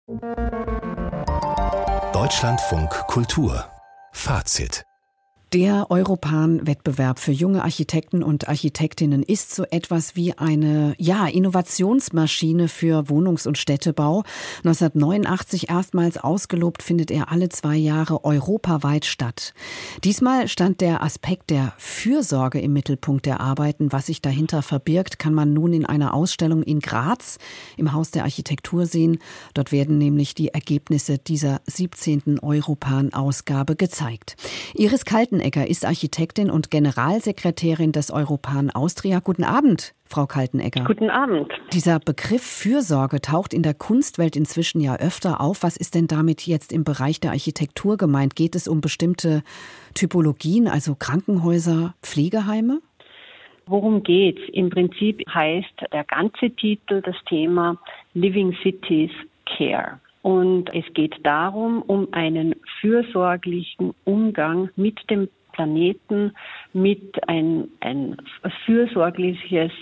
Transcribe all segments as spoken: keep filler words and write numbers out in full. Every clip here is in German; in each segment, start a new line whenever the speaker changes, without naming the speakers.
Deutschlandfunk Kultur Fazit.
Der Europan-Wettbewerb für junge Architekten und Architektinnen ist so etwas wie eine ja, Innovationsmaschine für Wohnungs- und Städtebau. neunzehnhundertneunundachtzig erstmals ausgelobt, findet er alle zwei Jahre europaweit statt. Diesmal stand der Aspekt der Fürsorge im Mittelpunkt der Arbeiten. Was sich dahinter verbirgt, kann man nun in einer Ausstellung in Graz im Haus der Architektur sehen. Dort werden nämlich die Ergebnisse dieser siebzehnten Europan-Ausgabe gezeigt. Iris Kaltenegger ist Architektin und Generalsekretärin des Europan Austria. Guten Abend, Frau Kaltenegger.
Guten Abend.
Dieser Begriff Fürsorge taucht in der Kunstwelt inzwischen ja öfter auf. Was ist denn damit jetzt im Bereich der Architektur gemeint? Geht es um bestimmte Typologien, also Krankenhäuser, Pflegeheime?
Worum geht's? Im Prinzip heißt der ganze Titel das Thema Living Cities Care. Und es geht darum, um einen fürsorglichen Umgang mit dem Planeten, mit ein, ein fürsorgliches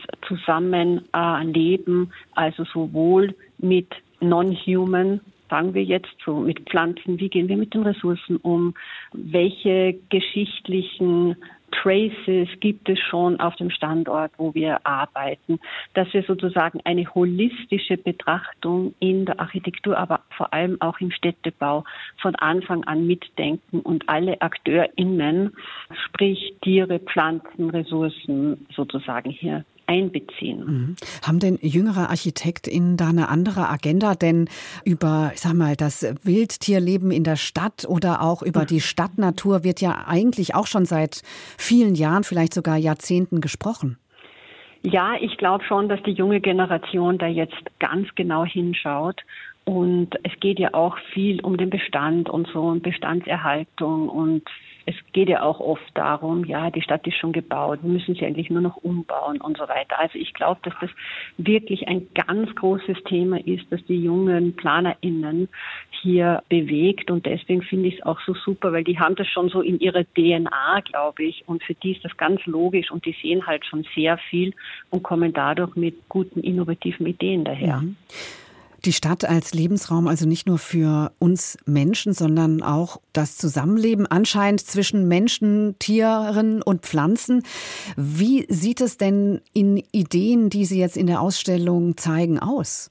Zusammenleben, also sowohl mit Non-Human, sagen wir jetzt so, mit Pflanzen, wie gehen wir mit den Ressourcen um, welche geschichtlichen Traces gibt es schon auf dem Standort, wo wir arbeiten, dass wir sozusagen eine holistische Betrachtung in der Architektur, aber vor allem auch im Städtebau von Anfang an mitdenken und alle AkteurInnen, sprich Tiere, Pflanzen, Ressourcen sozusagen hier einbeziehen.
Mhm. Haben denn jüngere ArchitektInnen da eine andere Agenda? Denn über, ich sag mal, das Wildtierleben in der Stadt oder auch über die Stadtnatur wird ja eigentlich auch schon seit vielen Jahren, vielleicht sogar Jahrzehnten gesprochen.
Ja, ich glaube schon, dass die junge Generation da jetzt ganz genau hinschaut. Und es geht ja auch viel um den Bestand und so und Bestandserhaltung und es geht ja auch oft darum, ja, die Stadt ist schon gebaut, wir müssen sie eigentlich nur noch umbauen und so weiter. Also ich glaube, dass das wirklich ein ganz großes Thema ist, das die jungen PlanerInnen hier bewegt und deswegen finde ich es auch so super, weil die haben das schon so in ihrer D N A, glaube ich, und für die ist das ganz logisch und die sehen halt schon sehr viel und kommen dadurch mit guten, innovativen Ideen daher.
Mhm. Die Stadt als Lebensraum, also nicht nur für uns Menschen, sondern auch das Zusammenleben anscheinend zwischen Menschen, Tieren und Pflanzen. Wie sieht es denn in Ideen, die Sie jetzt in der Ausstellung zeigen, aus?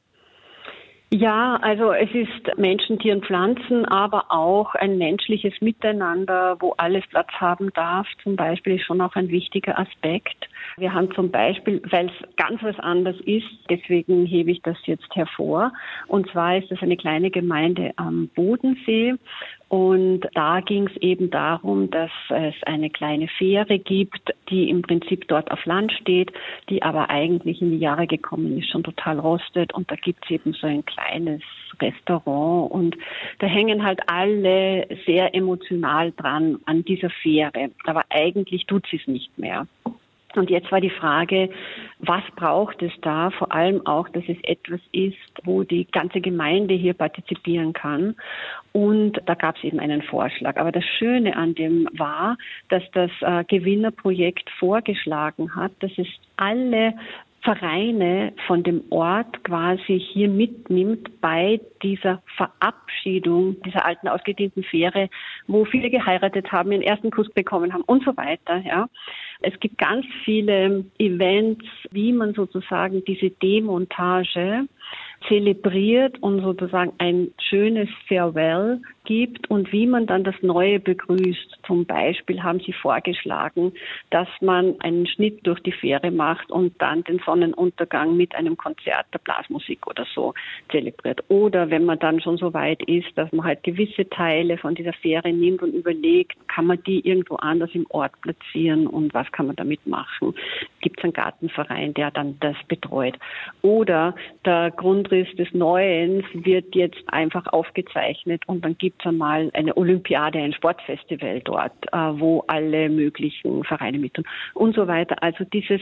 Ja, also es ist Menschen, Tieren, Pflanzen, aber auch ein menschliches Miteinander, wo alles Platz haben darf. Zum Beispiel ist schon auch ein wichtiger Aspekt. Wir haben zum Beispiel, weil es ganz was anderes ist, deswegen hebe ich das jetzt hervor. Und zwar ist es eine kleine Gemeinde am Bodensee. Und da ging es eben darum, dass es eine kleine Fähre gibt, die im Prinzip dort auf Land steht, die aber eigentlich in die Jahre gekommen ist, schon total rostet. Und da gibt es eben so ein kleines Restaurant und da hängen halt alle sehr emotional dran an dieser Fähre. Aber eigentlich tut sie es nicht mehr. Und jetzt war die Frage, was braucht es da? Vor allem auch, dass es etwas ist, wo die ganze Gemeinde hier partizipieren kann. Und da gab es eben einen Vorschlag. Aber das Schöne an dem war, dass das äh, Gewinnerprojekt vorgeschlagen hat, dass es alle Vereine von dem Ort quasi hier mitnimmt bei dieser Verabschiedung dieser alten ausgedienten Fähre, wo viele geheiratet haben, ihren ersten Kuss bekommen haben und so weiter. Ja. Es gibt ganz viele Events, wie man sozusagen diese Demontage zelebriert und sozusagen ein schönes Farewell gibt und wie man dann das Neue begrüßt. Zum Beispiel haben sie vorgeschlagen, dass man einen Schnitt durch die Fähre macht und dann den Sonnenuntergang mit einem Konzert der Blasmusik oder so zelebriert. Oder wenn man dann schon so weit ist, dass man halt gewisse Teile von dieser Fähre nimmt und überlegt, kann man die irgendwo anders im Ort platzieren und was kann man damit machen. Gibt es einen Gartenverein, der dann das betreut. Oder der Grundriss des Neuen wird jetzt einfach aufgezeichnet und dann gibt gibt es einmal eine Olympiade, ein Sportfestival dort, äh, wo alle möglichen Vereine mittun und so weiter. Also dieses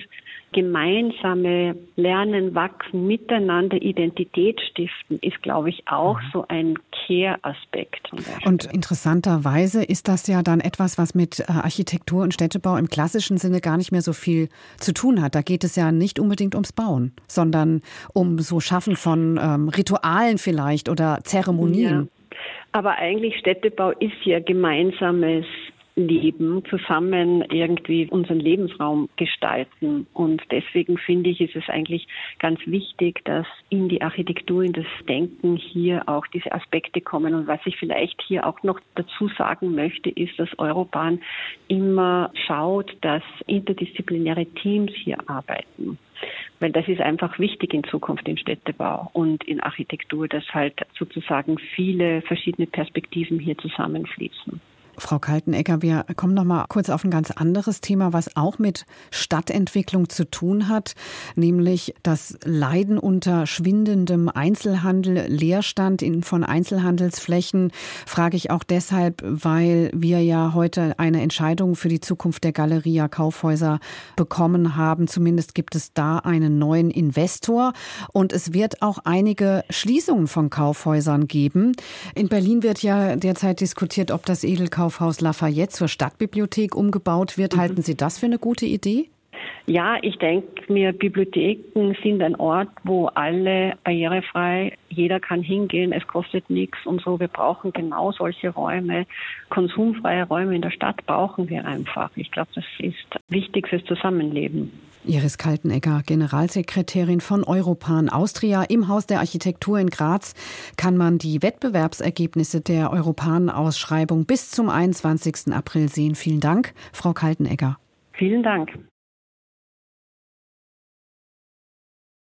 gemeinsame Lernen, Wachsen, Miteinander, Identität stiften ist, glaube ich, auch mhm. so ein Care-Aspekt.
Und interessanterweise ist das ja dann etwas, was mit Architektur und Städtebau im klassischen Sinne gar nicht mehr so viel zu tun hat. Da geht es ja nicht unbedingt ums Bauen, sondern um so Schaffen von ähm, Ritualen vielleicht oder Zeremonien.
Ja. Aber eigentlich Städtebau ist ja gemeinsames Leben, zusammen irgendwie unseren Lebensraum gestalten. Und deswegen finde ich, ist es eigentlich ganz wichtig, dass in die Architektur, in das Denken hier auch diese Aspekte kommen. Und was ich vielleicht hier auch noch dazu sagen möchte, ist, dass Eurobahn immer schaut, dass interdisziplinäre Teams hier arbeiten. Weil das ist einfach wichtig in Zukunft im Städtebau und in Architektur, dass halt sozusagen viele verschiedene Perspektiven hier zusammenfließen.
Frau Kaltenegger, wir kommen noch mal kurz auf ein ganz anderes Thema, was auch mit Stadtentwicklung zu tun hat, nämlich das Leiden unter schwindendem Einzelhandel, Leerstand in, von Einzelhandelsflächen. Frage ich auch deshalb, weil wir ja heute eine Entscheidung für die Zukunft der Galeria Kaufhäuser bekommen haben. Zumindest gibt es da einen neuen Investor und es wird auch einige Schließungen von Kaufhäusern geben. In Berlin wird ja derzeit diskutiert, ob das Edelkaufhaus Kaufhaus Lafayette zur Stadtbibliothek umgebaut wird. Halten Sie das für eine gute Idee?
Ja, ich denke mir, Bibliotheken sind ein Ort, wo alle barrierefrei, jeder kann hingehen, es kostet nichts und so. Wir brauchen genau solche Räume, konsumfreie Räume in der Stadt brauchen wir einfach. Ich glaube, das ist wichtig fürs Zusammenleben.
Iris Kaltenegger, Generalsekretärin von Europan Austria. Im Haus der Architektur in Graz kann man die Wettbewerbsergebnisse der Europan-Ausschreibung bis zum einundzwanzigsten April sehen. Vielen Dank, Frau Kaltenegger.
Vielen Dank.